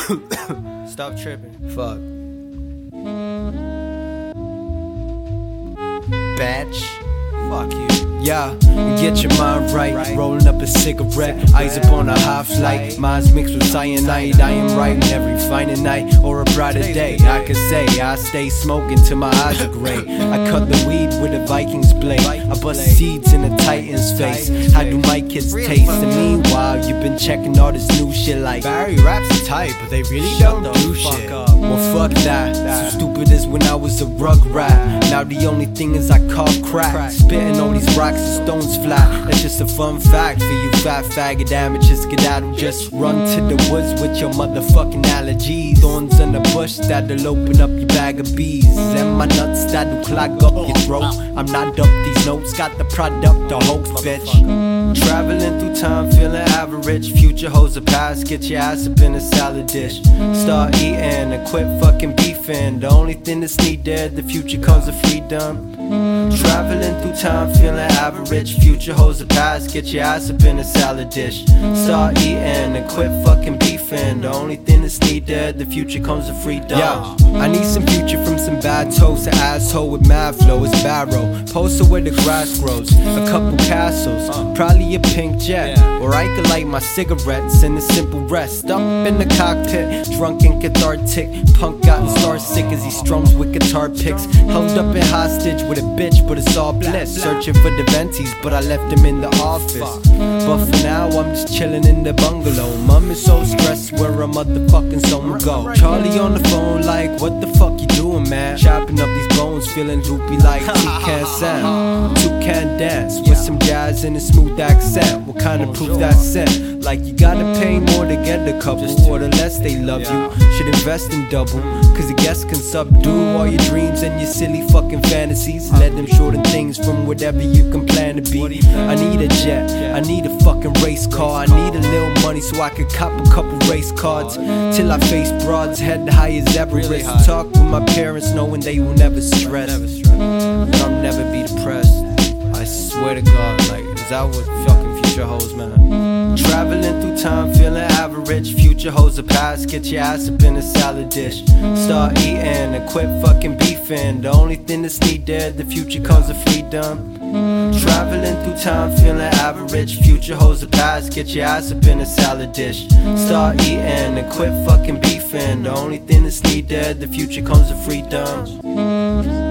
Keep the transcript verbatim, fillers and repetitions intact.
Stop tripping. Fuck. Batch. Fuck you. Yeah, get your mind right. Right. Rolling up a cigarette, eyes up on a high flight. Mind's mixed with cyanide. I am writing every fine night or a brighter day. I could say I stay smoking till my eyes are gray. I cut the weed with a Viking's blade. I bust seeds in a Titan's face. How do my kids taste? And meanwhile, you've been checking all this new shit like Barry raps are tight, but they really Shut don't the do fuck shit. up. Well, fuck that. So stupid as when I was a rug rat. Now the only thing is I cough crack. Spitting all these rocks and stones flat. That's just a fun fact for you fat faggot amateurs. Skedaddle, just run to the woods with your motherfucking allergies. Thorns in the bush that'll open up your bag of bees. And my nuts that'll clog up your throat. I'm not up these notes, got the product, the hoax, bitch. Traveling through time, feeling average. Future hoes a pass, get your ass up in a salad dish. Start eating and quit fucking beefing. The only thing that's needed, the future comes with freedom. Traveling through time, feeling average. Future hoes a pass, get your ass up in a salad dish. Start eating and quit fucking beefing. The only thing that's needed, the future comes with freedom. Yeah, I need some future from some bad toast. An asshole with mad flow is barrow. Poster where the grass grows. A couple castles, probably a pink jet. Or I could light my cigarettes in a simple rest. Up in the cockpit, drunk and cathartic. Punk gotten star sick as he strums with guitar picks. Held up in hostage with a bitch, but it's all bliss. Searching for the venties, but I left him in the office. But for now, I'm just chilling in the bungalow. Mom is so stressed where a motherfucking someone go. Charlie on the phone like, what the fuck you doing, man? Chopping up these bones, feeling loopy like Toucan Sam. Toucan dance with some jazz and a smooth accent. What kind of proof that's sent? Like you gotta pay more to get a couple, or the less they love you. Should invest in double, cause the guests can subdue all your dreams and your silly fucking fantasies. Let them shorten things from whatever you can plan to be. I need a jet, I need a fucking race car. I need a little money so I could cop a couple race cards. Till I face broads, head high as Everest. Talk with my parents knowing they will never stress, and I'll never be depressed. I swear to God, like, is that what fucking future holds, man? Traveling through time, feeling average. Future hoes a pass, get your ass up in a salad dish. Start eating and quit fucking beefing. The only thing that's needed, the future comes with freedom. Traveling through time, feeling average. Future hoes a pass, get your ass up in a salad dish. Start eating and quit fucking beefing. The only thing that's needed, the future comes with freedom.